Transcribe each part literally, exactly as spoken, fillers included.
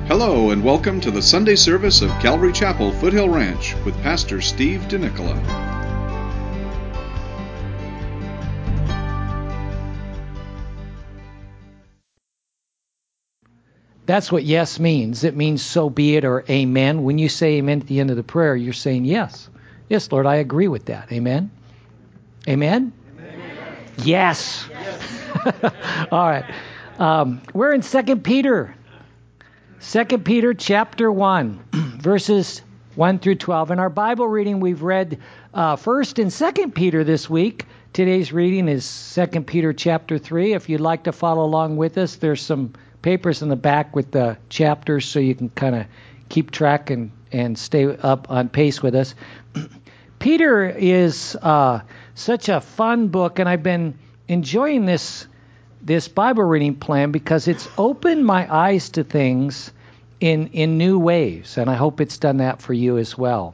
Hello and welcome to the Sunday service of Calvary Chapel, Foothill Ranch with Pastor Steve DeNicola. That's what yes means. It means so be it or amen. When you say amen at the end of the prayer, you're saying yes. Yes, Lord, I agree with that. Amen? Amen? Amen. Yes. yes. All right. Um, we're in Second Peter. Second Peter chapter one, verses one through twelve. In our Bible reading, we've read uh, First and Second Peter this week. Today's reading is Second Peter chapter three. If you'd like to follow along with us, there's some papers in the back with the chapters so you can kind of keep track and, and stay up on pace with us. Peter is uh, such a fun book, and I've been enjoying this this Bible reading plan because it's opened my eyes to things in in new ways, and I hope it's done that for you as well.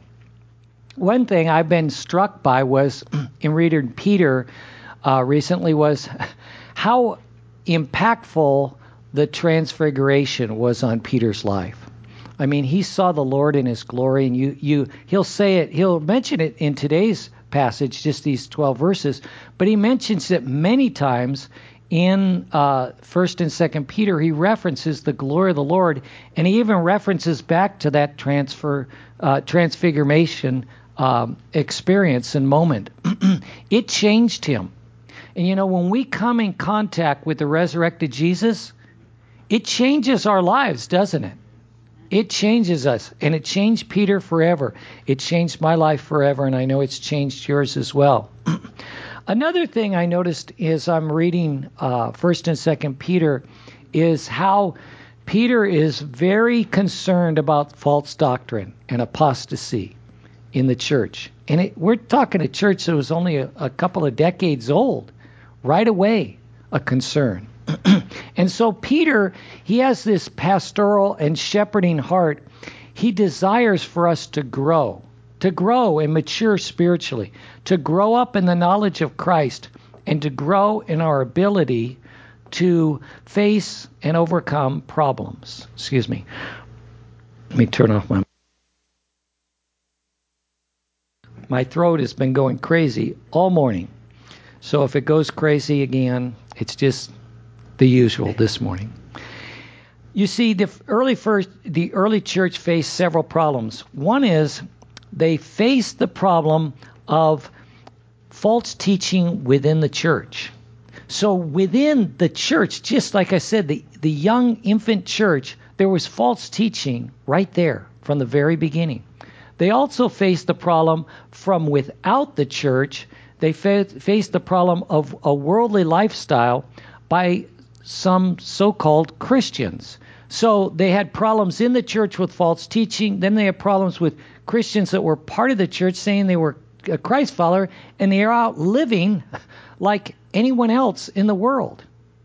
One thing I've been struck by was in reading Peter uh, recently was how impactful the transfiguration was on Peter's life. I mean, he saw the Lord in his glory, and you you he'll say it, he'll mention it in today's passage, just these twelve verses, but he mentions it many times in uh, First and Second Peter. He references the glory of the Lord, and he even references back to that transfer, uh, transfiguration um, experience and moment. It changed him. And you know, when we come in contact with the resurrected Jesus, it changes our lives, doesn't it? It changes us, and it changed Peter forever. It changed my life forever, and I know it's changed yours as well. Another thing I noticed as I'm reading uh, First and Second Peter is how Peter is very concerned about false doctrine and apostasy in the church. And it, we're talking a church that was only a, a couple of decades old. Right away, a concern. And so Peter, he has this pastoral and shepherding heart. He desires for us to grow. To grow and mature spiritually, to grow up in the knowledge of Christ, and to grow in our ability to face and overcome problems. Excuse me. Let me turn off my... My throat has been going crazy all morning. So if it goes crazy again, it's just the usual this morning. You see, the early first, the early church faced several problems. One is they faced the problem of false teaching within the church. So within the church, just like I said, the, the young infant church, there was false teaching right there from the very beginning. They also faced the problem from without the church. They fa- faced the problem of a worldly lifestyle by some so-called Christians. So they had problems in the church with false teaching. Then they had problems with Christians that were part of the church saying they were a Christ follower, and they are out living like anyone else in the world.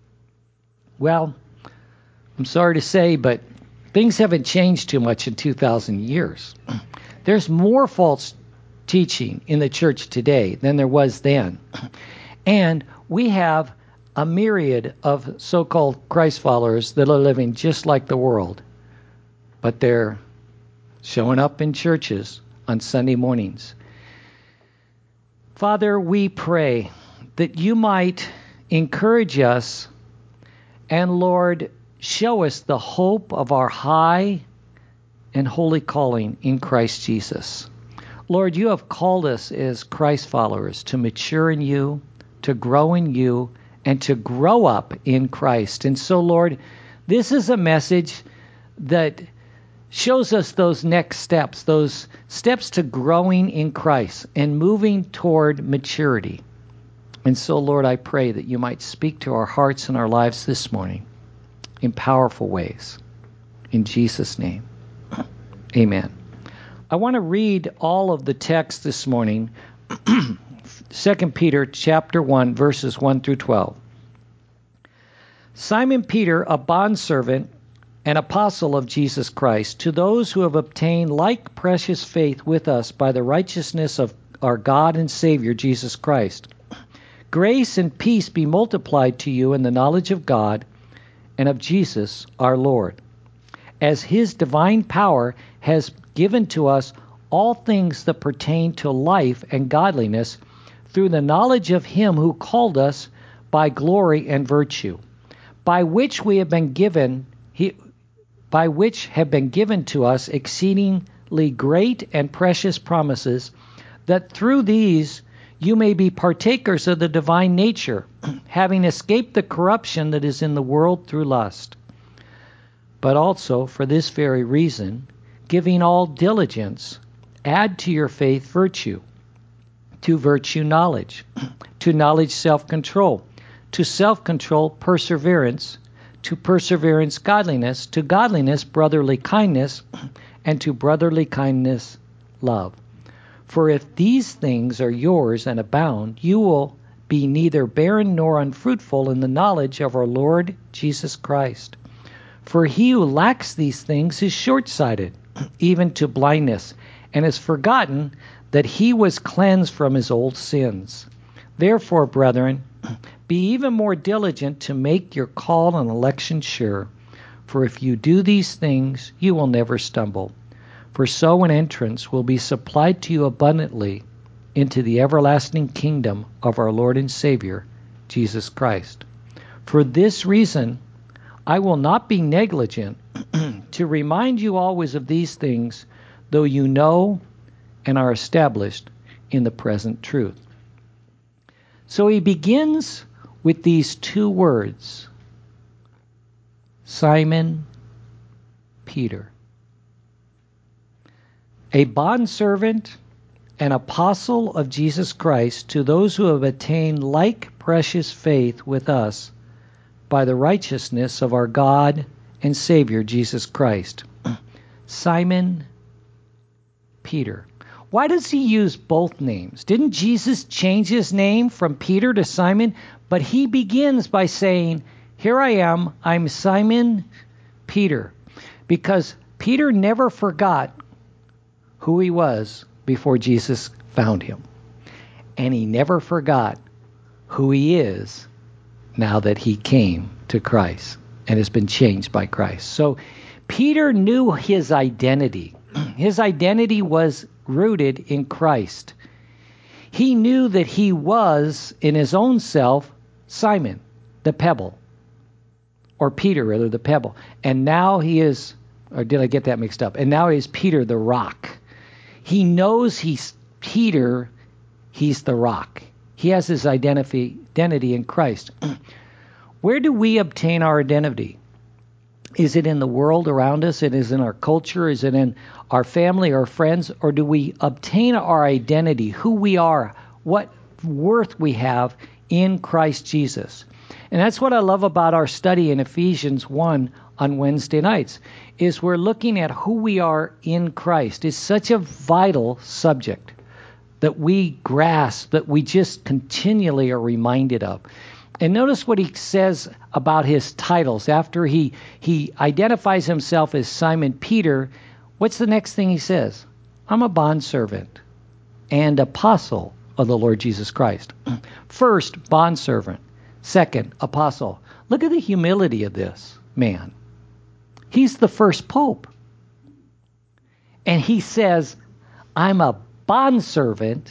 Well, I'm sorry to say, but things haven't changed too much in two thousand years. There's more false teaching in the church today than there was then. And we have a myriad of so-called Christ followers that are living just like the world, but they're showing up in churches on Sunday mornings. Father, we pray that you might encourage us and, Lord, show us the hope of our high and holy calling in Christ Jesus. Lord, you have called us as Christ followers to mature in you, to grow in you, and to grow up in Christ. And so, Lord, this is a message that shows us those next steps, those steps to growing in Christ and moving toward maturity. And so, Lord, I pray that you might speak to our hearts and our lives this morning in powerful ways. In Jesus' name, amen. I want to read all of the text this morning. Second Peter chapter one, verses one through twelve. Simon Peter, a bondservant and apostle of Jesus Christ, to those who have obtained like precious faith with us by the righteousness of our God and Savior Jesus Christ. Grace and peace be multiplied to you in the knowledge of God and of Jesus our Lord. as his divine power has given to us all things that pertain to life and godliness through the knowledge of him who called us by glory and virtue, by which we have been given, he, by which have been given to us exceedingly great and precious promises, that through these you may be partakers of the divine nature, having escaped the corruption that is in the world through lust. But also, for this very reason, giving all diligence, add to your faith virtue, to virtue knowledge, to knowledge self-control, to self-control perseverance, to perseverance godliness, to godliness brotherly kindness, and to brotherly kindness love. For if these things are yours and abound, you will be neither barren nor unfruitful in the knowledge of our Lord Jesus Christ. For he who lacks these things is short-sighted, even to blindness, and has forgotten that he was cleansed from his old sins. Therefore, brethren, be even more diligent to make your call and election sure. For if you do these things, you will never stumble. For so an entrance will be supplied to you abundantly into the everlasting kingdom of our Lord and Savior, Jesus Christ. For this reason, I will not be negligent to remind you always of these things, though you know and are established in the present truth. So he begins with these two words, Simon Peter. A bondservant and apostle of Jesus Christ to those who have attained like precious faith with us by the righteousness of our God and Savior Jesus Christ. Simon Peter. Why does he use both names? Didn't Jesus change his name from Peter to Simon? But he begins by saying, here I am, I'm Simon Peter. Because Peter never forgot who he was before Jesus found him. And he never forgot who he is now that he came to Christ and has been changed by Christ. So Peter knew his identity. His identity was rooted in Christ. He knew that he was, in his own self, Simon, the pebble. Or Peter, rather, the pebble. And now he is, or did I get that mixed up? And now he is Peter, the rock. He knows he's Peter, he's the rock. He has his identity, identity in Christ. Where do we obtain our identity? Is it in the world around us? It is in our culture? Is it in our family or friends? Or do we obtain our identity, who we are, what worth we have in Christ Jesus? And that's what I love about our study in Ephesians one on Wednesday nights, is we're looking at who we are in Christ. It's such a vital subject that we grasp, that we just continually are reminded of. And notice what he says about his titles. After he, he identifies himself as Simon Peter, what's the next thing he says? I'm a bondservant and apostle of the Lord Jesus Christ. First, bondservant. Second, apostle. Look at the humility of this man. He's the first pope. And he says, I'm a bondservant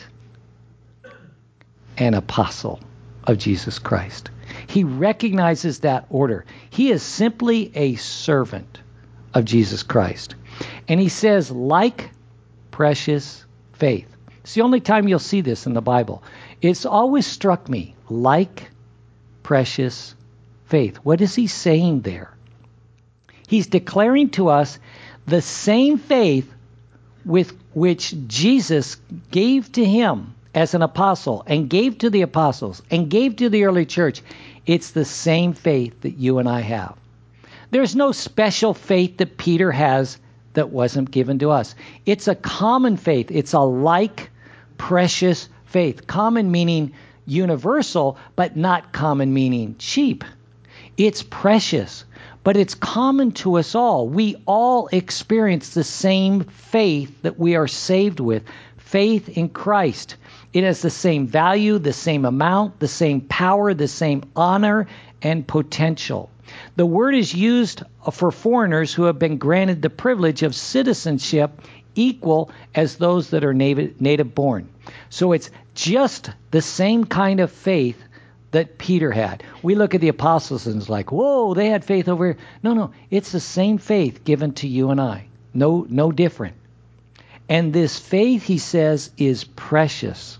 and apostle of Jesus Christ. He recognizes that order. He is simply a servant of Jesus Christ. And he says, like precious faith. It's the only time you'll see this in the Bible. It's always struck me, like precious faith. What is he saying there? He's declaring to us the same faith with which Jesus gave to him as an apostle and gave to the apostles and gave to the early church. It's the same faith that you and I have. There's no special faith that Peter has that wasn't given to us. It's a common faith. It's a like precious faith. Common meaning universal, but not common meaning cheap. It's precious, but it's common to us all. We all experience the same faith that we are saved with. Faith in Christ. It has the same value, the same amount, the same power, the same honor, and potential. The word is used for foreigners who have been granted the privilege of citizenship equal as those that are native, native born. So it's just the same kind of faith that Peter had. We look at the apostles and it's like, whoa, they had faith over here. No, no, it's the same faith given to you and I. No, no different. And this faith, he says, is precious.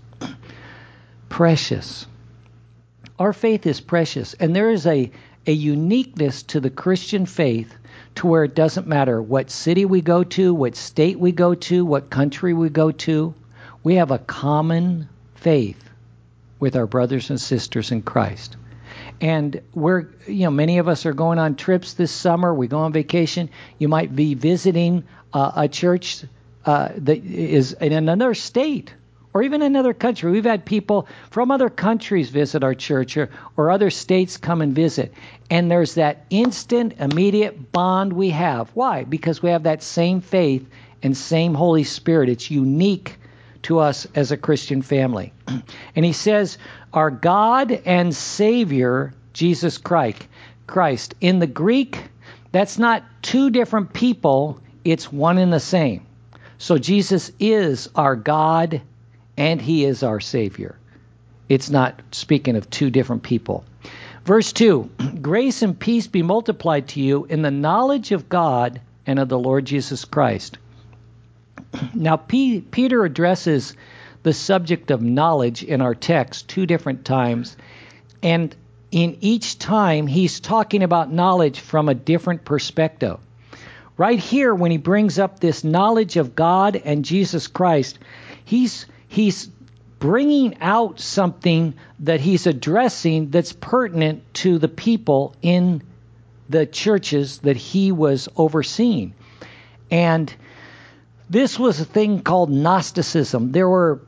Precious. Our faith is precious. And there is a, a uniqueness to the Christian faith to where it doesn't matter what city we go to, what state we go to, what country we go to. We have a common faith with our brothers and sisters in Christ. And we're, you know, many of us are going on trips this summer. We go on vacation. You might be visiting uh, a church uh, that is in another state or even another country. We've had people from other countries visit our church, or, or other states come and visit. And there's that instant, immediate bond we have. Why? Because we have that same faith and same Holy Spirit. It's unique to us as a Christian family. And he says, our God and Savior, Jesus Christ. Christ. In the Greek, that's not two different people, it's one and the same. So Jesus is our God and he is our Savior. It's not speaking of two different people. Verse two, grace and peace be multiplied to you in the knowledge of God and of the Lord Jesus Christ. Now, P- Peter addresses the subject of knowledge in our text two different times, and in each time he's talking about knowledge from a different perspective. Right here, when he brings up this knowledge of God and Jesus Christ, he's he's bringing out something that he's addressing that's pertinent to the people in the churches that he was overseeing. And this was a thing called Gnosticism. There were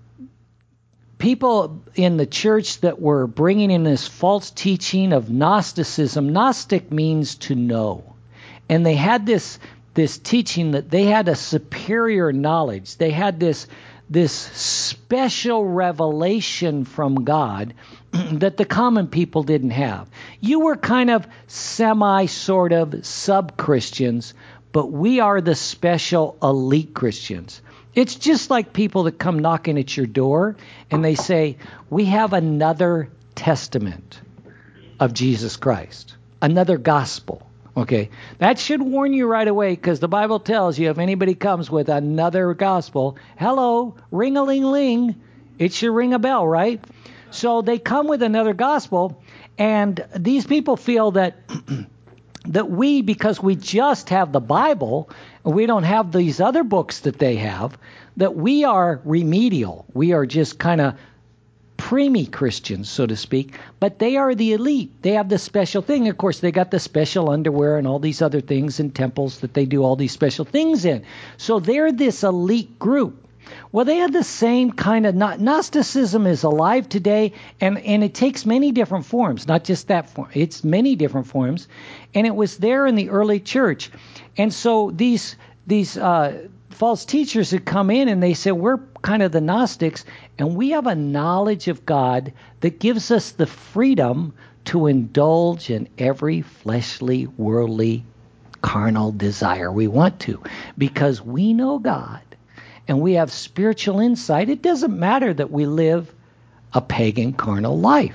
people in the church that were bringing in this false teaching of Gnosticism. Gnostic means to know. And they had this this teaching that they had a superior knowledge. They had this this special revelation from God that the common people didn't have. You were kind of semi, sort of, sub-Christians, but we are the special elite Christians. It's just like people that come knocking at your door and they say, we have another testament of Jesus Christ, another gospel. Okay, that should warn you right away, because the Bible tells you if anybody comes with another gospel, hello, ring-a-ling-ling, it should ring a bell, right? So they come with another gospel, and these people feel that that we, because we just have the Bible, and we don't have these other books that they have, that we are remedial. We are just kind of preemie Christians, so to speak, but they are the elite. They have the special thing. Of course, they got the special underwear and all these other things in temples that they do all these special things in. So they're this elite group. Well, they have the same kind of, Gnosticism is alive today, and, and it takes many different forms, not just that form. It's many different forms, and it was there in the early church. And so these these uh, false teachers had come in and they said, we're kind of the Gnostics, and we have a knowledge of God that gives us the freedom to indulge in every fleshly, worldly, carnal desire we want to, because we know God and we have spiritual insight. It doesn't matter that we live a pagan, carnal life.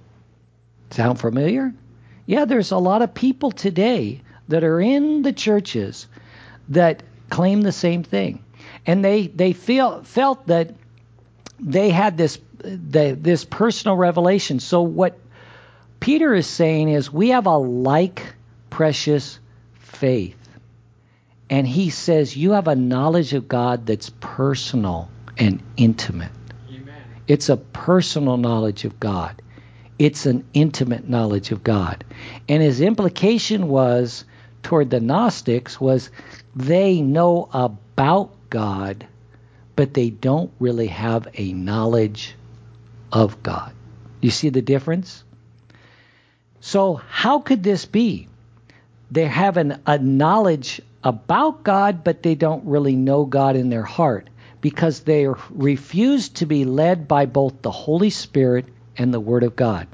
Sound familiar? Yeah, there's a lot of people today that are in the churches that claim the same thing. And they, they feel felt that they had this the, this personal revelation. So what Peter is saying is we have a like precious faith. And he says you have a knowledge of God that's personal and intimate. Amen. It's a personal knowledge of God. It's an intimate knowledge of God. And his implication was toward the Gnostics was they know about God, but they don't really have a knowledge of God. You see the difference? So how could this be? They have an, a knowledge about God, but they don't really know God in their heart because they refuse to be led by both the Holy Spirit and the Word of God.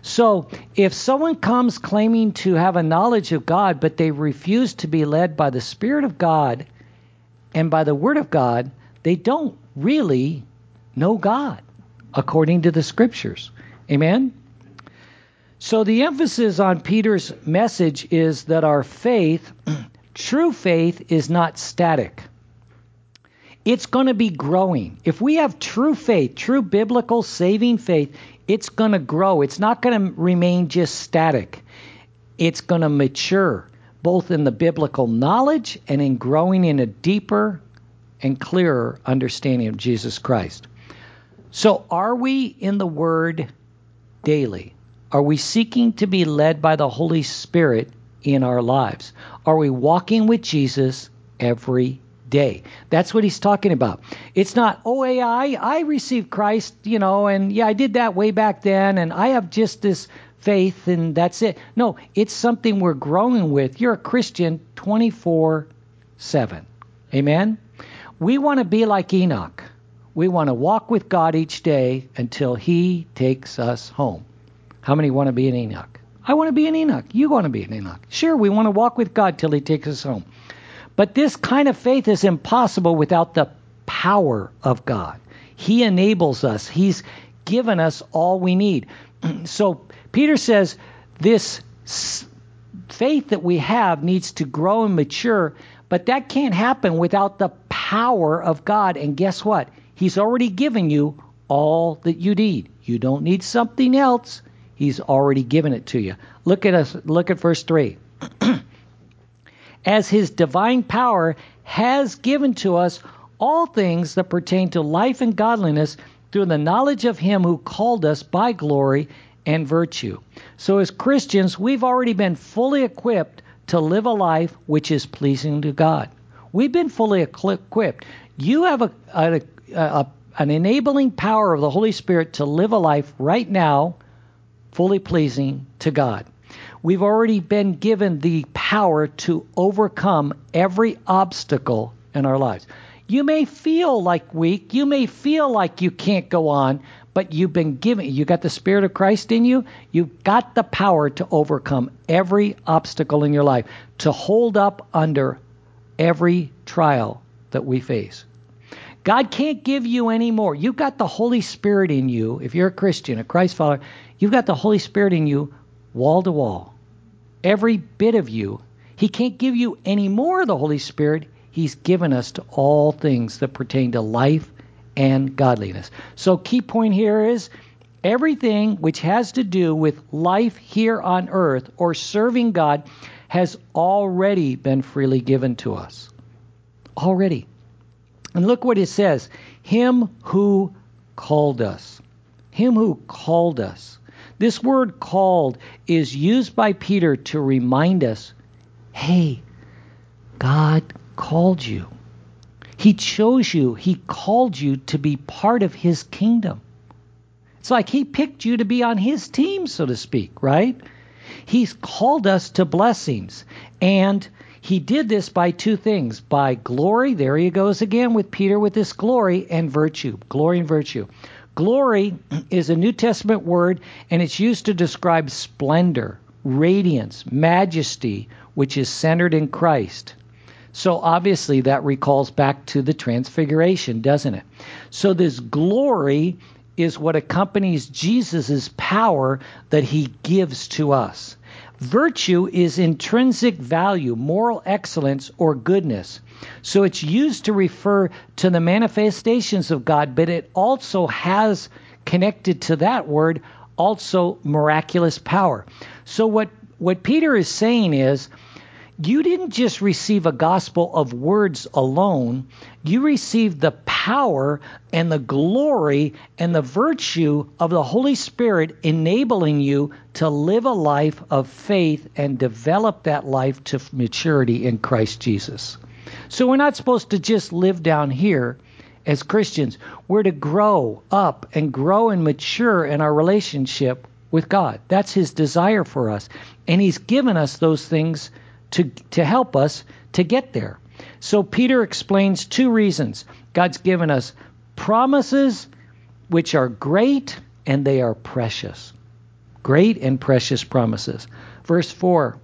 So if someone comes claiming to have a knowledge of God, but they refuse to be led by the Spirit of God and by the Word of God, they don't really know God, according to the Scriptures. Amen? So the emphasis on Peter's message is that our faith, true faith, is not static. It's going to be growing. If we have true faith, true biblical saving faith, it's going to grow. It's not going to remain just static. It's going to mature, both in the biblical knowledge and in growing in a deeper and clearer understanding of Jesus Christ. So are we in the Word daily? Are we seeking to be led by the Holy Spirit in our lives? Are we walking with Jesus every day? That's what he's talking about. It's not, oh, yeah, I, I received Christ, you know, and yeah, I did that way back then, and I have just this faith, and that's it. No, it's something we're growing with. You're a Christian twenty-four seven. Amen? We want to be like Enoch. We want to walk with God each day until he takes us home. How many want to be an Enoch? I want to be an Enoch. You want to be an Enoch. Sure, we want to walk with God till he takes us home. But this kind of faith is impossible without the power of God. He enables us. He's given us all we need. So Peter says this faith that we have needs to grow and mature, but that can't happen without the power of God. And guess what? He's already given you all that you need. You don't need something else. He's already given it to you. Look at us. Look at verse three. As his divine power has given to us all things that pertain to life and godliness through the knowledge of him who called us by glory and virtue. So as Christians, we've already been fully equipped to live a life which is pleasing to God. We've been fully equipped. You have a, a, a, an enabling power of the Holy Spirit to live a life right now fully pleasing to God. We've already been given the power to overcome every obstacle in our lives. You may feel like weak. You may feel like you can't go on, but you've been given, you got the Spirit of Christ in you. You've got the power to overcome every obstacle in your life, to hold up under every trial that we face. God can't give you any more. You've got the Holy Spirit in you. If you're a Christian, a Christ follower, you've got the Holy Spirit in you wall to wall. Every bit of you. He can't give you any more of the Holy Spirit. He's given us to all things that pertain to life and godliness. So key point here is everything which has to do with life here on earth or serving God has already been freely given to us. Already. And look what it says. Him who called us. Him who called us. This word called is used by Peter to remind us, hey, God called you. He chose you. He called you to be part of his kingdom. It's like he picked you to be on his team, so to speak, right? He's called us to blessings. And he did this by two things. By glory, there he goes again with Peter with this glory, and virtue. Glory and virtue. Glory is a New Testament word, and it's used to describe splendor, radiance, majesty, which is centered in Christ. So obviously that recalls back to the transfiguration, doesn't it? So this glory is what accompanies Jesus' power that he gives to us. Virtue is intrinsic value, moral excellence, or goodness. So it's used to refer to the manifestations of God, but it also has connected to that word also miraculous power. So what, what Peter is saying is, you didn't just receive a gospel of words alone. You received the power and the glory and the virtue of the Holy Spirit enabling you to live a life of faith and develop that life to maturity in Christ Jesus. So we're not supposed to just live down here as Christians. We're to grow up and grow and mature in our relationship with God. That's his desire for us. And he's given us those things to, to help us to get there. So Peter explains two reasons. God's given us promises which are great and they are precious. Great and precious promises. Verse four,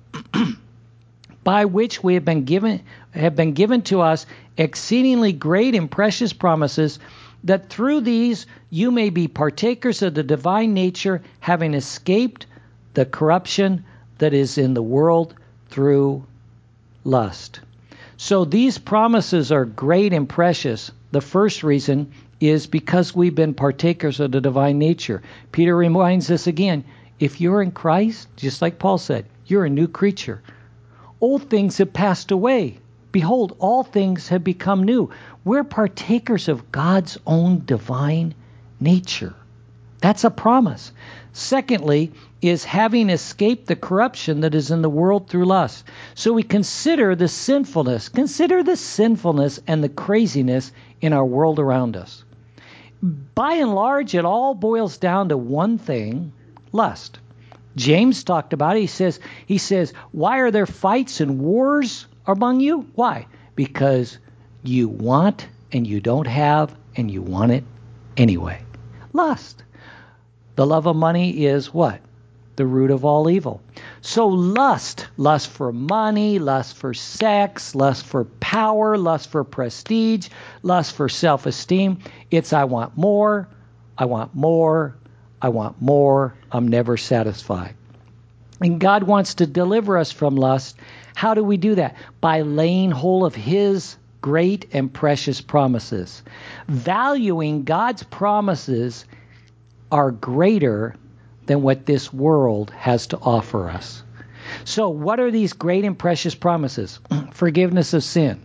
by which we have been given have been given to us exceedingly great and precious promises, that through these you may be partakers of the divine nature, having escaped the corruption that is in the world through lust. So these promises are great and precious. The first reason is because we've been partakers of the divine nature. Peter reminds us again, if you're in Christ, just like Paul said, you're a new creature. Old things have passed away. Behold, all things have become new. We're partakers of God's own divine nature. That's a promise. Secondly, is having escaped the corruption that is in the world through lust. So we consider the sinfulness, consider the sinfulness and the craziness in our world around us. By and large, it all boils down to one thing, lust. James talked about it. He says, he says, why are there fights and wars among you? Why? Because you want and you don't have and you want it anyway. Lust. The love of money is what? The root of all evil. So lust, lust for money, lust for sex, lust for power, lust for prestige, lust for self-esteem. It's I want more, I want more, I want more. I'm never satisfied. And God wants to deliver us from lust. How do we do that? By laying hold of His great and precious promises. Valuing God's promises are greater than what this world has to offer us. So what are these great and precious promises? Forgiveness of sin.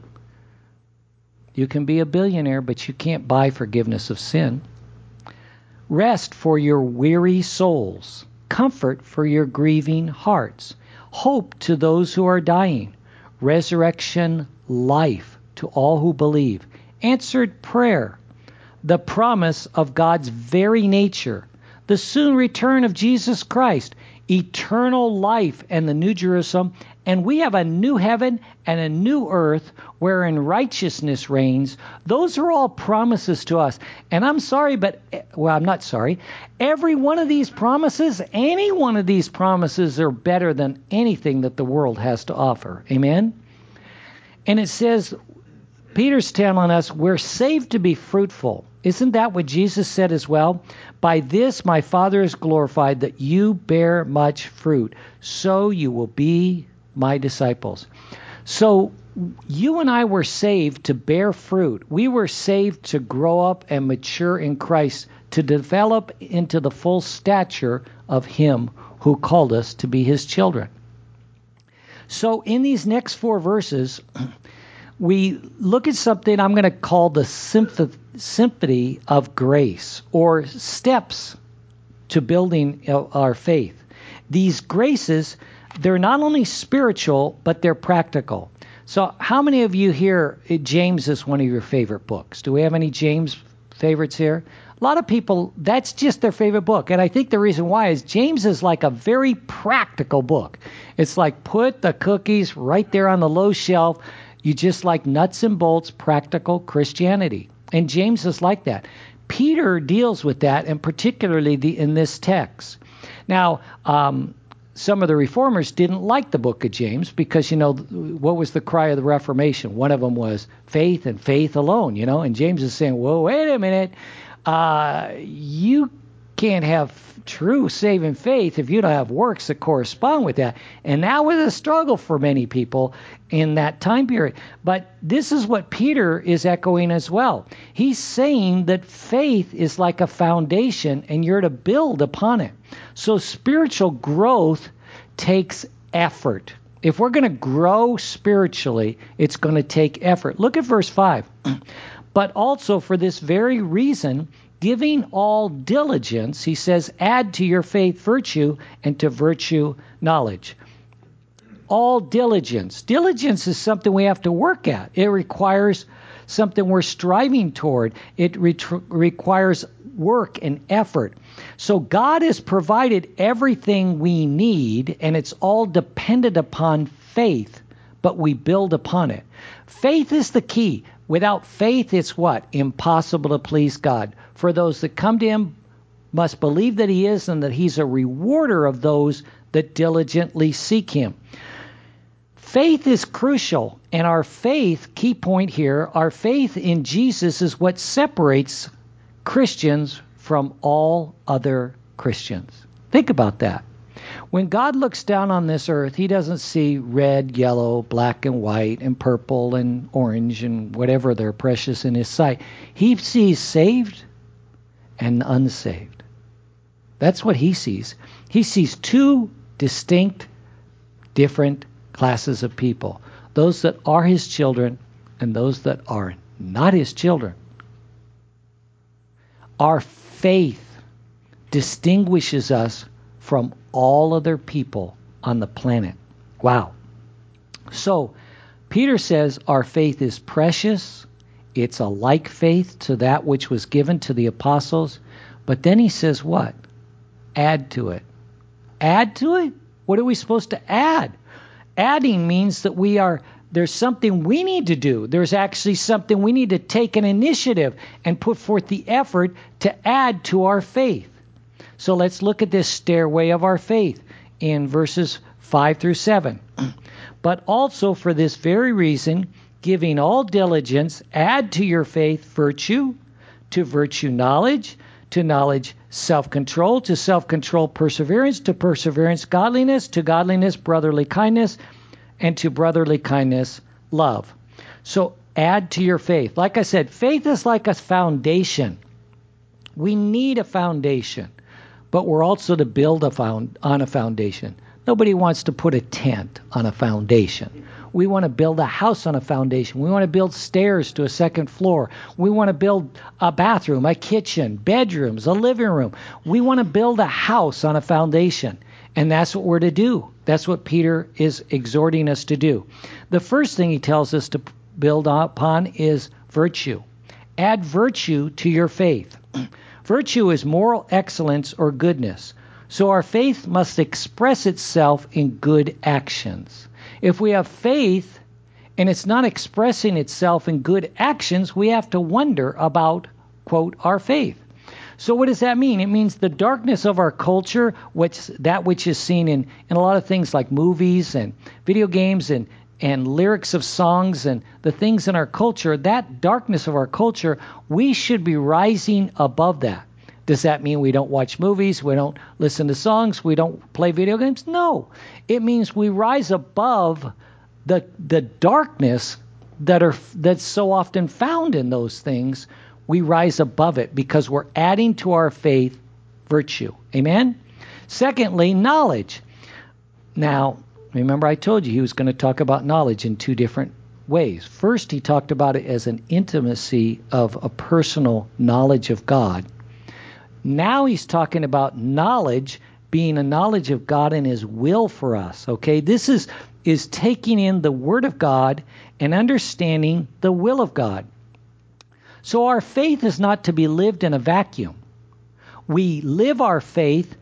You can be a billionaire, but you can't buy forgiveness of sin. Rest for your weary souls. Comfort for your grieving hearts. Hope to those who are dying. Resurrection life to all who believe. Answered prayer. The promise of God's very nature, the soon return of Jesus Christ, eternal life and the New Jerusalem, and we have a new heaven and a new earth wherein righteousness reigns. Those are all promises to us. And I'm sorry, but, well, I'm not sorry. Every one of these promises, any one of these promises are better than anything that the world has to offer. Amen? And it says, Peter's telling us we're saved to be fruitful. Isn't that what Jesus said as well? By this my Father is glorified, that you bear much fruit. So you will be my disciples. So you and I were saved to bear fruit. We were saved to grow up and mature in Christ, to develop into the full stature of Him who called us to be His children. So in these next four verses, we look at something I'm going to call the symph- symphony of grace, or steps to building our faith. These graces, they're not only spiritual, but they're practical. So how many of you here, James is one of your favorite books? Do we have any James favorites here? A lot of people, that's just their favorite book. And I think the reason why is James is like a very practical book. It's like put the cookies right there on the low shelf. You just like nuts and bolts, practical Christianity. And James is like that. Peter deals with that, and particularly the, in this text. Now, um, some of the reformers didn't like the book of James because, you know, what was the cry of the Reformation? One of them was faith and faith alone, you know. And James is saying, whoa, wait a minute. Uh, you can't have true saving faith if you don't have works that correspond with that. And that was a struggle for many people in that time period. But this is what Peter is echoing as well. He's saying that faith is like a foundation and you're to build upon it. So spiritual growth takes effort. If we're going to grow spiritually, it's going to take effort. Look at verse five. But also for this very reason, giving all diligence, he says, add to your faith virtue, and to virtue knowledge. All diligence. Diligence is something we have to work at. It requires something we're striving toward. It re- requires work and effort. So God has provided everything we need, and it's all dependent upon faith, but we build upon it. Faith is the key. Without faith, it's what? Impossible to please God. For those that come to Him must believe that he is and that he's a rewarder of those that diligently seek him. Faith is crucial, and our faith, key point here, our faith in Jesus is what separates Christians from all other Christians. Think about that. When God looks down on this earth, he doesn't see red, yellow, black and white, and purple and orange and whatever they're precious in his sight. He sees saved and unsaved. That's what he sees. He sees two distinct, different classes of people. Those that are his children and those that are not his children. Our faith distinguishes us from all other people on the planet. Wow. So, Peter says our faith is precious. It's a like faith to that which was given to the apostles. But then he says what? Add to it. Add to it? What are we supposed to add? Adding means that we are, there's something we need to do. There's actually something we need to take an initiative and put forth the effort to add to our faith. So let's look at this stairway of our faith in verses five through seven. But also for this very reason, giving all diligence, add to your faith virtue, to virtue knowledge, to knowledge self-control, to self-control perseverance, to perseverance godliness, to godliness brotherly kindness, and to brotherly kindness love. So add to your faith. Like I said, faith is like a foundation. We need a foundation, but we're also to build a found, on a foundation. Nobody wants to put a tent on a foundation. We want to build a house on a foundation. We want to build stairs to a second floor. We want to build a bathroom, a kitchen, bedrooms, a living room. We want to build a house on a foundation. And that's what we're to do. That's what Peter is exhorting us to do. The first thing he tells us to build upon is virtue. Add virtue to your faith. Virtue is moral excellence or goodness. So our faith must express itself in good actions. If we have faith and it's not expressing itself in good actions, we have to wonder about, quote, our faith. So what does that mean? It means the darkness of our culture, which that which is seen in, in a lot of things like movies and video games and, and lyrics of songs and the things in our culture, that darkness of our culture, we should be rising above that. Does that mean we don't watch movies, we don't listen to songs, we don't play video games? No. It means we rise above the the darkness that are that's so often found in those things. We rise above it because we're adding to our faith virtue. Amen? Secondly, knowledge. Now, remember I told you he was going to talk about knowledge in two different ways. First, he talked about it as an intimacy of a personal knowledge of God. Now he's talking about knowledge being a knowledge of God and his will for us. Okay, this is, is taking in the Word of God and understanding the will of God. So our faith is not to be lived in a vacuum. We live our faith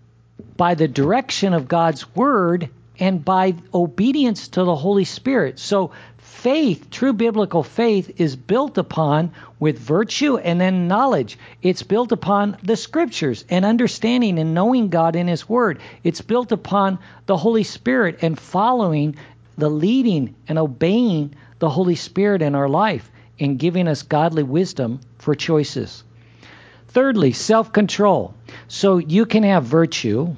by the direction of God's Word and by obedience to the Holy Spirit. So faith, true biblical faith, is built upon with virtue and then knowledge. It's built upon the Scriptures and understanding and knowing God in His Word. It's built upon the Holy Spirit and following the leading and obeying the Holy Spirit in our life and giving us godly wisdom for choices. Thirdly, self-control. So you can have virtue,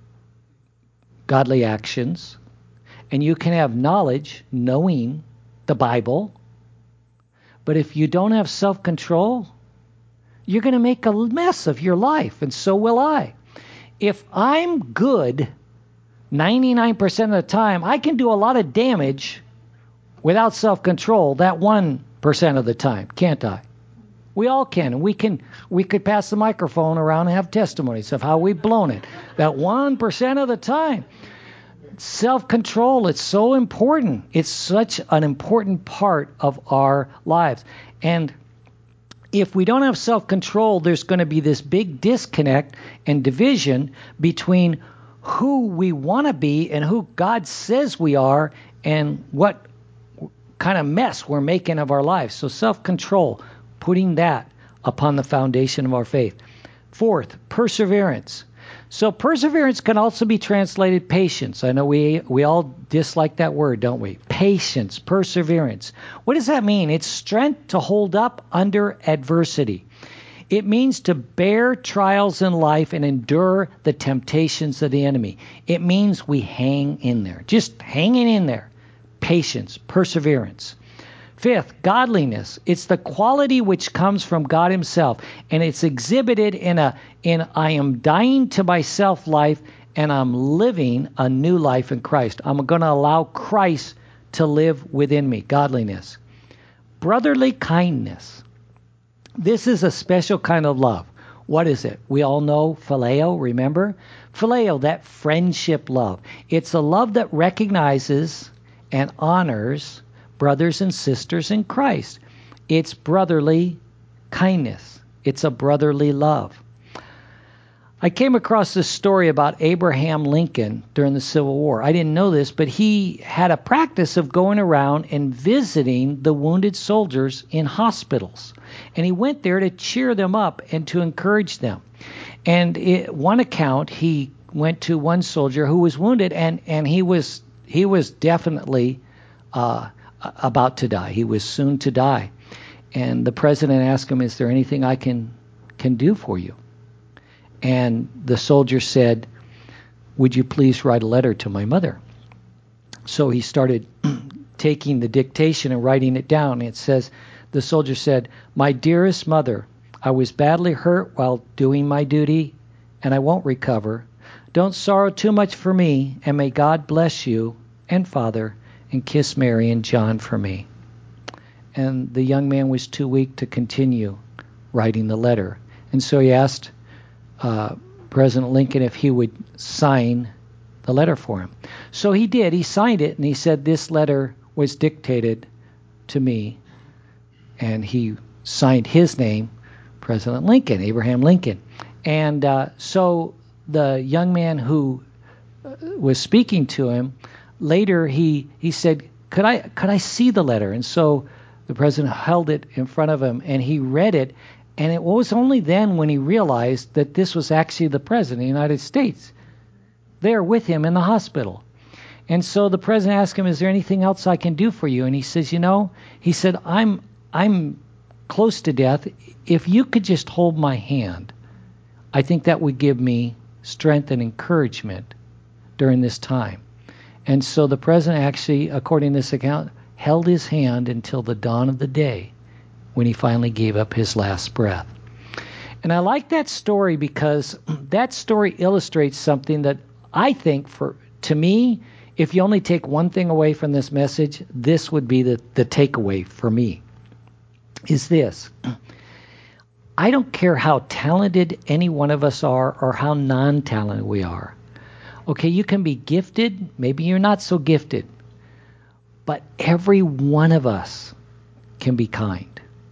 godly actions, and you can have knowledge, knowing the Bible. But if you don't have self-control, you're going to make a mess of your life, and so will I. If I'm good ninety-nine percent of the time, I can do a lot of damage without self-control that one percent of the time, can't I? We all can, and we can. We could pass the microphone around and have testimonies of how we've blown it. That one percent of the time. Self-control, it's so important. It's such an important part of our lives. And if we don't have self-control, there's going to be this big disconnect and division between who we want to be and who God says we are and what kind of mess we're making of our lives. So self-control, putting that upon the foundation of our faith. Fourth, perseverance. So perseverance can also be translated patience. I know we we all dislike that word, don't we? Patience, perseverance. What does that mean? It's strength to hold up under adversity. It means to bear trials in life and endure the temptations of the enemy. It means we hang in there, just hanging in there. Patience, perseverance. Fifth, godliness. It's the quality which comes from God himself, and it's exhibited in a in I am dying to myself life, and I'm living a new life in Christ. I'm going to allow Christ to live within me. Godliness. Brotherly kindness. This is a special kind of love. What is it? We all know phileo, remember? Phileo, that friendship love. It's a love that recognizes and honors brothers and sisters in Christ. It's brotherly kindness. It's a brotherly love. I came across this story about Abraham Lincoln during the Civil War. I didn't know this, but he had a practice of going around and visiting the wounded soldiers in hospitals. And he went there to cheer them up and to encourage them. And it, one account, he went to one soldier who was wounded, and, and he was he was definitely uh, about to die. He was soon to die. And the president asked him, "Is there anything I can can do for you?" And the soldier said, "Would you please write a letter to my mother?" So he started taking the dictation and writing it down. It says, the soldier said, "My dearest mother, I was badly hurt while doing my duty, and I won't recover. Don't sorrow too much for me, and may God bless you and Father, and kiss Mary and John for me." And the young man was too weak to continue writing the letter. And so he asked uh, President Lincoln if he would sign the letter for him. So he did. He signed it, and he said, "This letter was dictated to me." And he signed his name, President Lincoln, Abraham Lincoln. And uh, so the young man who was speaking to him, later he he said, could I could I see the letter? And so the president held it in front of him, and he read it. And it was only then when he realized that this was actually the president of the United States there with him in the hospital. And so the president asked him, "Is there anything else I can do for you?" And he says, you know, he said, I'm I'm close to death. If you could just hold my hand, I think that would give me strength and encouragement during this time. And so the president actually, according to this account, held his hand until the dawn of the day when he finally gave up his last breath. And I like that story because that story illustrates something that I think, for to me, if you only take one thing away from this message, this would be the, the takeaway for me, is this. I don't care how talented any one of us are or how non-talented we are. Okay, you can be gifted, maybe you're not so gifted, but every one of us can be kind.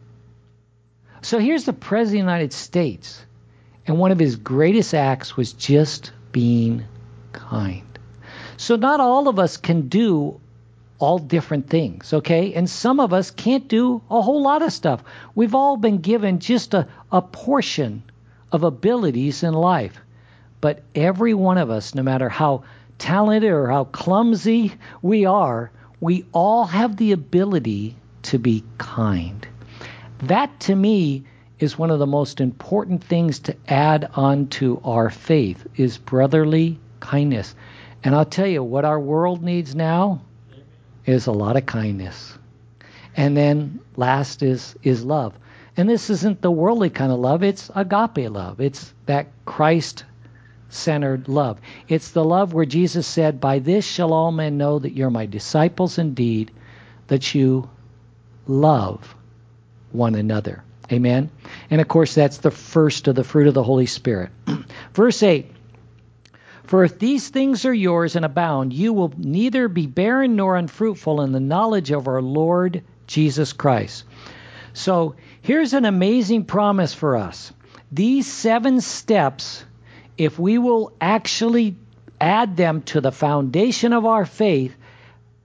So here's the President of the United States, and one of his greatest acts was just being kind. So not all of us can do all different things, okay? And some of us can't do a whole lot of stuff. We've all been given just a, a portion of abilities in life. But every one of us, no matter how talented or how clumsy we are, we all have the ability to be kind. That, to me, is one of the most important things to add on to our faith, is brotherly kindness. And I'll tell you, what our world needs now is a lot of kindness. And then last is, is love. And this isn't the worldly kind of love. It's agape love. It's that Christ-centered love. It's the love where Jesus said, "By this shall all men know that you're my disciples indeed, that you love one another." Amen? And of course, that's the first of the fruit of the Holy Spirit. Verse eight. "For if these things are yours and abound, you will neither be barren nor unfruitful in the knowledge of our Lord Jesus Christ." So here's an amazing promise for us. These seven steps, if we will actually add them to the foundation of our faith,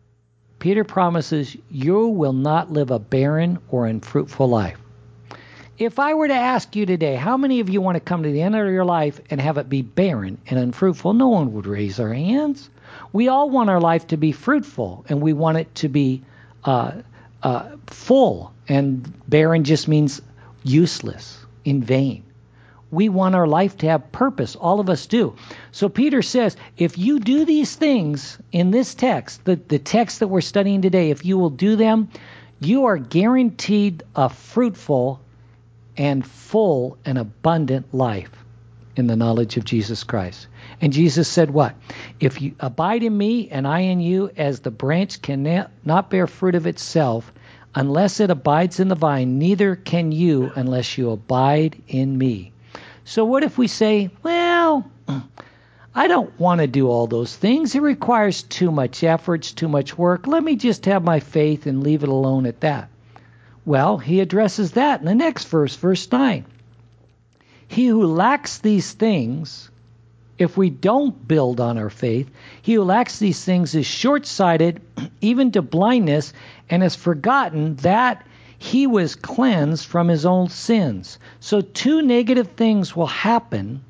Peter promises you will not live a barren or unfruitful life. If I were to ask you today, how many of you want to come to the end of your life and have it be barren and unfruitful? No one would raise their hands. We all want our life to be fruitful, and we want it to be uh, uh, full. And barren just means useless, in vain. We want our life to have purpose. All of us do. So Peter says, if you do these things in this text, the, the text that we're studying today, if you will do them, you are guaranteed a fruitful and full and abundant life in the knowledge of Jesus Christ. And Jesus said what? If you abide in me and I in you, as the branch cannot bear fruit of itself, unless it abides in the vine, neither can you unless you abide in me. So what if we say, well, I don't want to do all those things. It requires too much effort, too much work. Let me just have my faith and leave it alone at that. Well, he addresses that in the next verse, verse nine. He who lacks these things, if we don't build on our faith, he who lacks these things is short-sighted, even to blindness, and has forgotten that he was cleansed from his own sins. So two negative things will happen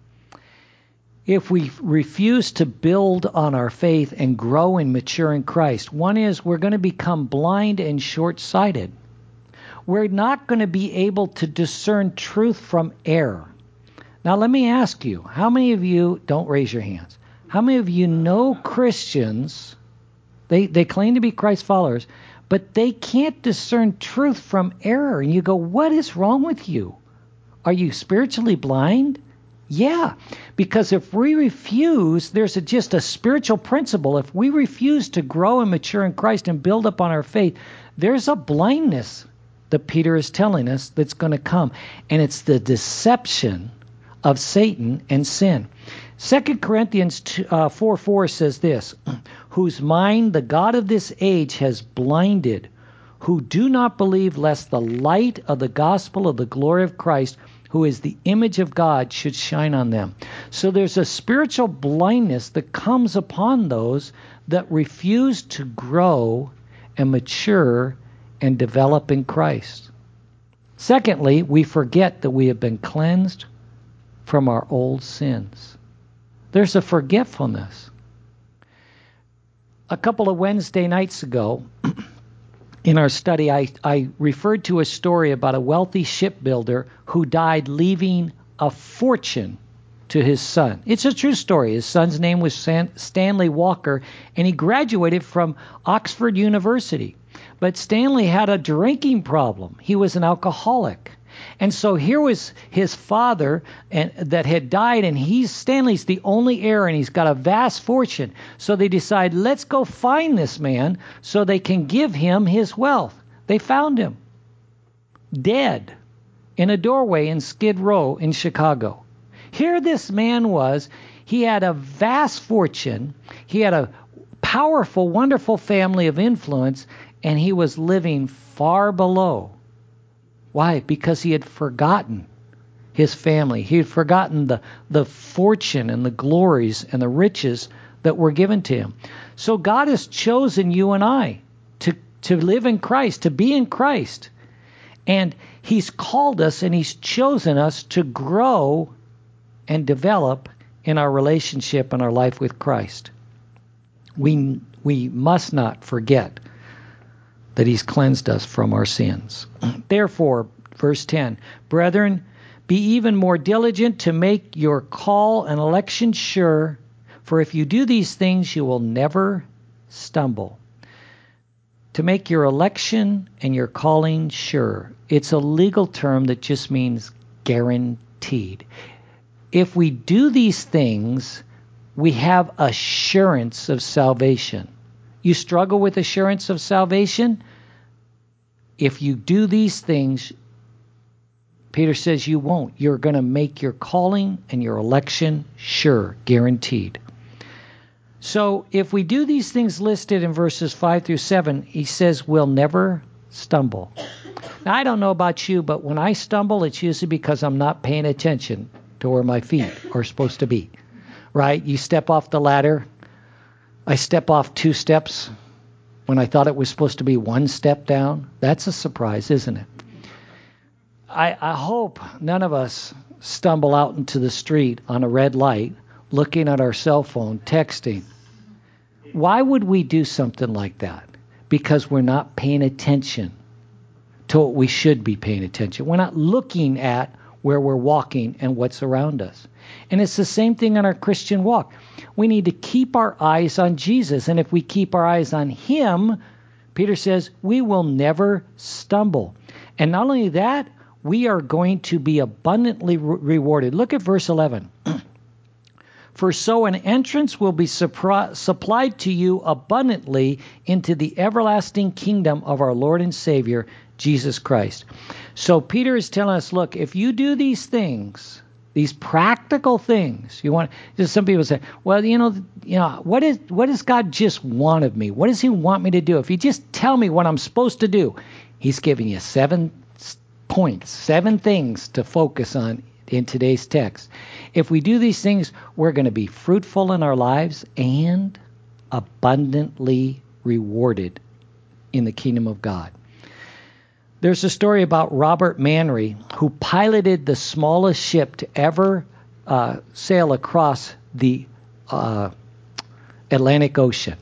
if we refuse to build on our faith and grow and mature in Christ. One is we're going to become blind and short-sighted. We're not going to be able to discern truth from error. Now let me ask you, how many of you, don't raise your hands, how many of you know Christians, they, they claim to be Christ followers, but they can't discern truth from error? And you go, what is wrong with you? Are you spiritually blind? Yeah, because if we refuse, there's a, just a spiritual principle. If we refuse to grow and mature in Christ and build up on our faith, there's a blindness that Peter is telling us that's going to come. And it's the deception of Satan and sin. Second Corinthians four four says this, whose mind the God of this age has blinded, who do not believe, lest the light of the gospel of the glory of Christ, who is the image of God, should shine on them. So there's a spiritual blindness that comes upon those that refuse to grow and mature and develop in Christ. Secondly, we forget that we have been cleansed from our old sins. There's a forgetfulness. A couple of Wednesday nights ago, in our study, I, I referred to a story about a wealthy shipbuilder who died leaving a fortune to his son. It's a true story. His son's name was San, Stanley Walker, and he graduated from Oxford University. But Stanley had a drinking problem. He was an alcoholic. And so here was his father and that had died, and he's Stanley's the only heir, and he's got a vast fortune. So they decide, let's go find this man so they can give him his wealth. They found him dead in a doorway in Skid Row in Chicago. Here this man was. He had a vast fortune. He had a powerful, wonderful family of influence, and he was living far below. Why? Because he had forgotten his family. He had forgotten the, the fortune and the glories and the riches that were given to him. So God has chosen you and I to, to live in Christ, to be in Christ. And he's called us and he's chosen us to grow and develop in our relationship and our life with Christ. We, we must not forget that he's cleansed us from our sins. Therefore, verse ten, brethren, be even more diligent to make your call and election sure, for if you do these things, you will never stumble. To make your election and your calling sure. It's a legal term that just means guaranteed. If we do these things, we have assurance of salvation. You struggle with assurance of salvation? If you do these things, Peter says you won't. You're going to make your calling and your election sure, guaranteed. So if we do these things listed in verses five through seven, he says we'll never stumble. Now, I don't know about you, but when I stumble, it's usually because I'm not paying attention to where my feet are supposed to be. Right? You step off the ladder. I step off two steps when I thought it was supposed to be one step down. That's a surprise, isn't it? I, I hope none of us stumble out into the street on a red light, looking at our cell phone, texting. Why would we do something like that? Because we're not paying attention to what we should be paying attention. We're not looking at where we're walking and what's around us. And it's the same thing in our Christian walk. We need to keep our eyes on Jesus. And if we keep our eyes on Him, Peter says, we will never stumble. And not only that, we are going to be abundantly re- rewarded. Look at verse eleven. For so an entrance will be suppri- supplied to you abundantly into the everlasting kingdom of our Lord and Savior, Jesus Christ. So Peter is telling us, look, if you do these things, these practical things, you want. Just some people say, well, you know, you know, what is what does God just want of me? What does He want me to do? If you just tell me what I'm supposed to do, He's giving you seven points, seven things to focus on in today's text. If we do these things, we're going to be fruitful in our lives and abundantly rewarded in the kingdom of God. There's a story about Robert Manry, who piloted the smallest ship to ever uh, sail across the uh, Atlantic Ocean.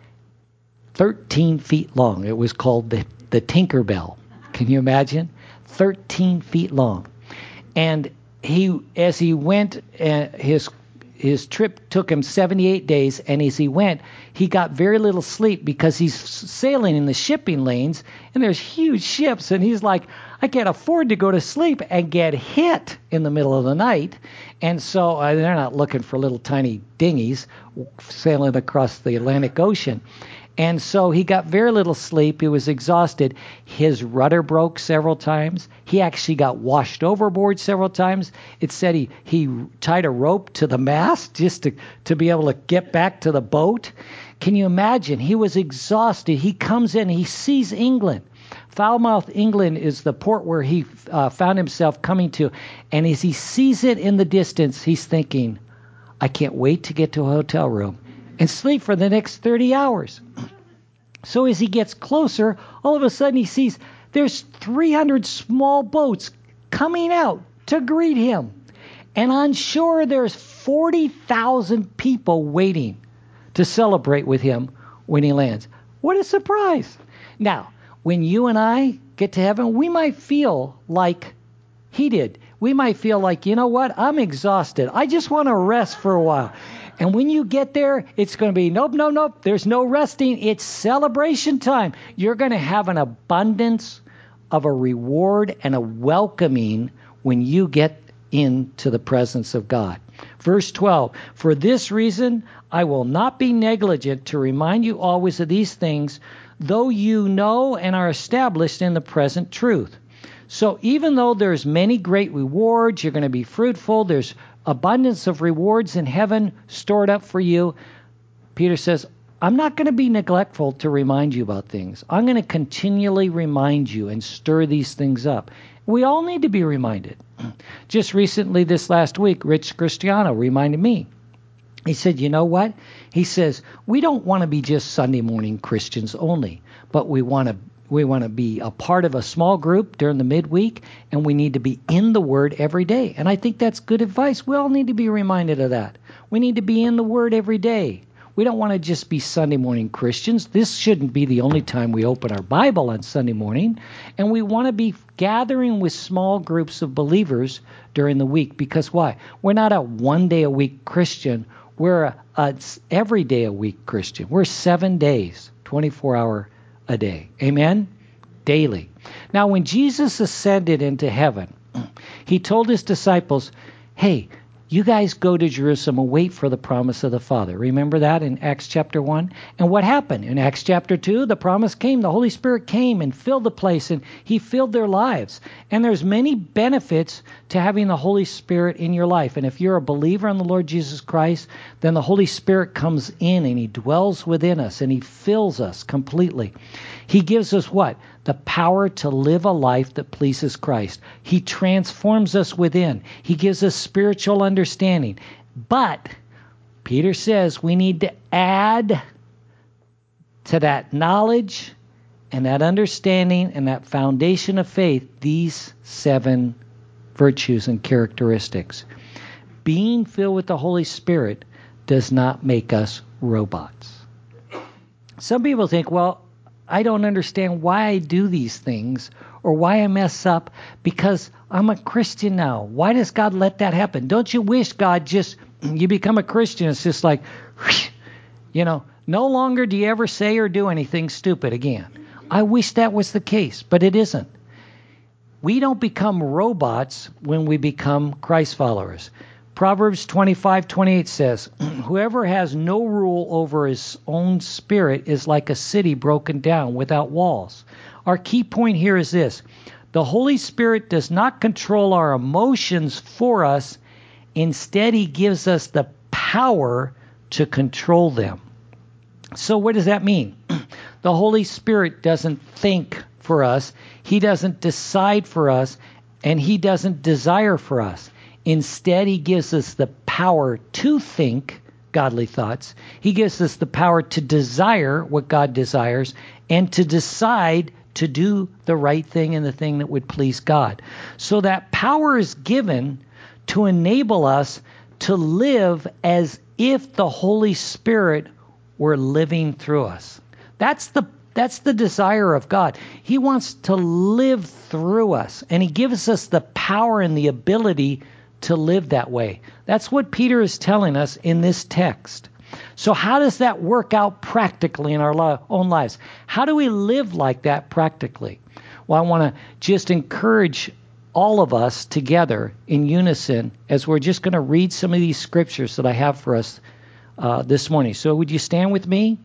thirteen feet long. It was called the, the Tinkerbell. Can you imagine? thirteen feet long. And he, as he went, uh, his his trip took him seventy-eight days, and as he went, he got very little sleep because he's sailing in the shipping lanes, and there's huge ships, and he's like, I can't afford to go to sleep and get hit in the middle of the night. And so uh, they're not looking for little tiny dinghies sailing across the Atlantic Ocean. And so he got very little sleep. He was exhausted. His rudder broke several times. He actually got washed overboard several times. It said he, he tied a rope to the mast just to, to be able to get back to the boat. Can you imagine? He was exhausted. He comes in, he sees England. Falmouth, England is the port where he uh, found himself coming to. And as he sees it in the distance, he's thinking, I can't wait to get to a hotel room and sleep for the next thirty hours. So as he gets closer, all of a sudden he sees there's three hundred small boats coming out to greet him. And on shore there's forty thousand people waiting to celebrate with him when he lands. What a surprise. Now, when you and I get to heaven, we might feel like he did. We might feel like, you know what, I'm exhausted. I just want to rest for a while. And when you get there, it's going to be, nope, nope, nope. There's no resting. It's celebration time. You're going to have an abundance of a reward and a welcoming when you get into the presence of God. Verse twelve, for this reason, I will not be negligent to remind you always of these things, though you know and are established in the present truth. So even though there's many great rewards, you're going to be fruitful, there's abundance of rewards in heaven stored up for you, Peter says, I'm not going to be neglectful to remind you about things. I'm going to continually remind you and stir these things up. We all need to be reminded. Just recently, this last week, Rich Cristiano reminded me. He said, you know what? He says, we don't want to be just Sunday morning Christians only, but we want to We want to be a part of a small group during the midweek, and we need to be in the Word every day. And I think that's good advice. We all need to be reminded of that. We need to be in the Word every day. We don't want to just be Sunday morning Christians. This shouldn't be the only time we open our Bible on Sunday morning. And we want to be gathering with small groups of believers during the week. Because why? We're not a one-day-a-week Christian. We're a, a every-day-a-week Christian. We're seven days, twenty-four hour a day. Amen? Daily. Now, when Jesus ascended into heaven, he told his disciples, hey, you guys go to Jerusalem and wait for the promise of the Father. Remember that in Acts chapter one? And what happened? In Acts chapter two, the promise came. The Holy Spirit came and filled the place, and he filled their lives. And there's many benefits to having the Holy Spirit in your life. And if you're a believer in the Lord Jesus Christ, then the Holy Spirit comes in and he dwells within us and he fills us completely. He gives us what? The power to live a life that pleases Christ. He transforms us within. He gives us spiritual understanding. But Peter says we need to add to that knowledge and that understanding and that foundation of faith, these seven virtues and characteristics. Being filled with the Holy Spirit does not make us robots. Some people think, well, I don't understand why I do these things or why I mess up because I'm a Christian now. Why does God let that happen? Don't you wish God just, you become a Christian, it's just like, you know, no longer do you ever say or do anything stupid again. I wish that was the case, but it isn't. We don't become robots when we become Christ followers. Proverbs twenty-five twenty-eight says, whoever has no rule over his own spirit is like a city broken down without walls. Our key point here is this. The Holy Spirit does not control our emotions for us. Instead, he gives us the power to control them. So what does that mean? The Holy Spirit doesn't think for us. He doesn't decide for us. And he doesn't desire for us. Instead, he gives us the power to think godly thoughts. He gives us the power to desire what God desires and to decide to do the right thing and the thing that would please God. So that power is given to enable us to live as if the Holy Spirit were living through us. That's the That's the desire of God. He wants to live through us, and he gives us the power and the ability to live that way. That's what Peter is telling us in this text. So how does that work out practically in our lo- own lives? How do we live like that practically? Well, I want to just encourage all of us together in unison as we're just going to read some of these scriptures that I have for us uh, this morning. So would you stand with me?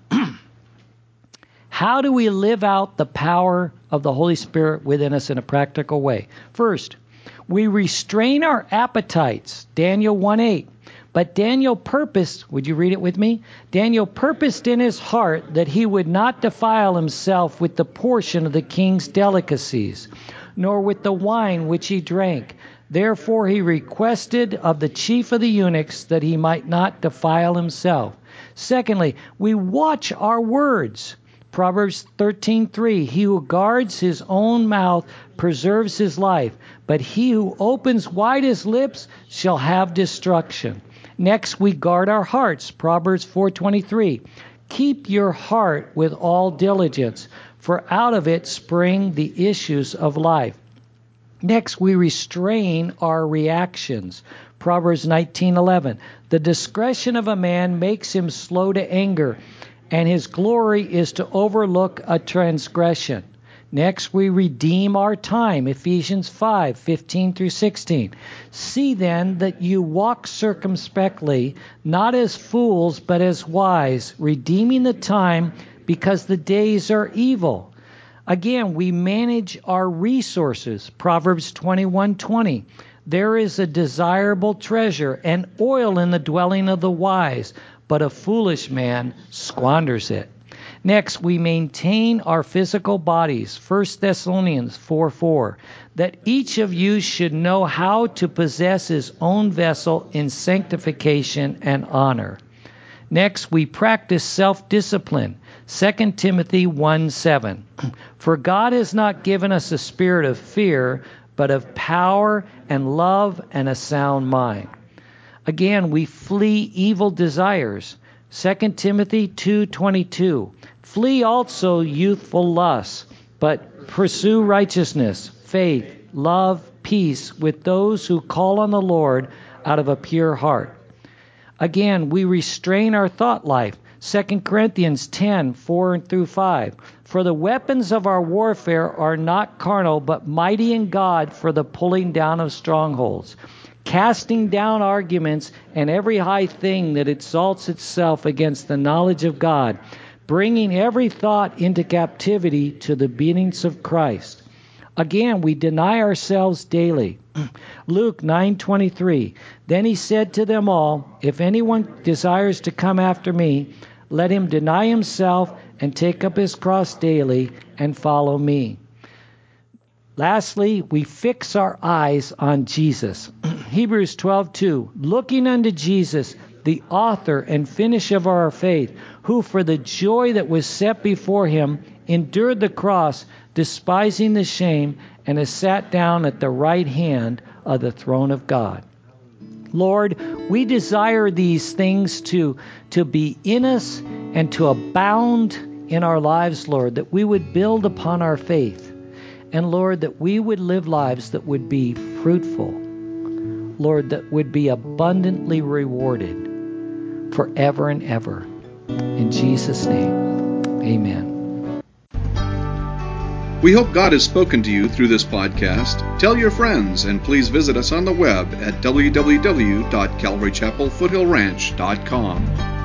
How do we live out the power of the Holy Spirit within us in a practical way? First, we restrain our appetites. Daniel one eight. But Daniel purposed, would you read it with me? Daniel purposed in his heart that he would not defile himself with the portion of the king's delicacies, nor with the wine which he drank. Therefore he requested of the chief of the eunuchs that he might not defile himself. Secondly, we watch our words. Proverbs thirteen three. He who guards his own mouth preserves his life, but he who opens wide his lips shall have destruction. Next, we guard our hearts. Proverbs four twenty-three. Keep your heart with all diligence, for out of it spring the issues of life. Next, we restrain our reactions. Proverbs nineteen eleven. The discretion of a man makes him slow to anger, and his glory is to overlook a transgression. Next, we redeem our time. Ephesians five fifteen through sixteen. See then that you walk circumspectly, not as fools, but as wise, redeeming the time, because the days are evil. Again, we manage our resources. Proverbs twenty-one twenty. There is a desirable treasure and oil in the dwelling of the wise, but a foolish man squanders it. Next, we maintain our physical bodies. First Thessalonians four four. That each of you should know how to possess his own vessel in sanctification and honor. Next, we practice self-discipline. Second Timothy one seven. For God has not given us a spirit of fear, but of power and love and a sound mind. Again, we flee evil desires. Second Timothy two twenty-two. Flee also youthful lusts, but pursue righteousness, faith, love, peace with those who call on the Lord out of a pure heart. Again, we restrain our thought life. Second Corinthians ten four through five. For the weapons of our warfare are not carnal, but mighty in God for the pulling down of strongholds, casting down arguments and every high thing that exalts itself against the knowledge of God, bringing every thought into captivity to the obedience of Christ. Again, we deny ourselves daily. Luke nine twenty-three. Then he said to them all, if anyone desires to come after me, let him deny himself and take up his cross daily and follow me. Lastly, we fix our eyes on Jesus. Hebrews twelve two. Looking unto Jesus, the author and finisher of our faith, who for the joy that was set before him endured the cross, despising the shame, and has sat down at the right hand of the throne of God. Lord, we desire these things to, to be in us and to abound in our lives, Lord, that we would build upon our faith. And Lord, that we would live lives that would be fruitful. Lord, that would be abundantly rewarded forever and ever. In Jesus' name, amen. We hope God has spoken to you through this podcast. Tell your friends, and please visit us on the web at w w w dot calvary chapel foothill ranch dot com.